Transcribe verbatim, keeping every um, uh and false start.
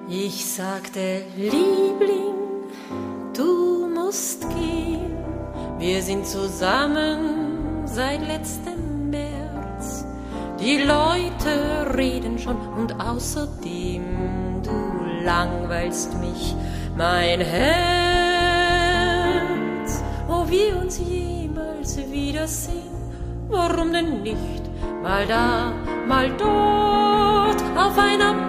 Ich sagte, Liebling, du musst gehen. Wir sind zusammen seit letztem März. Die Leute reden schon und außerdem, du langweilst mich, mein Herz. Wo wir uns jemals wiedersehen, warum denn nicht? Mal da, mal dort, auf einer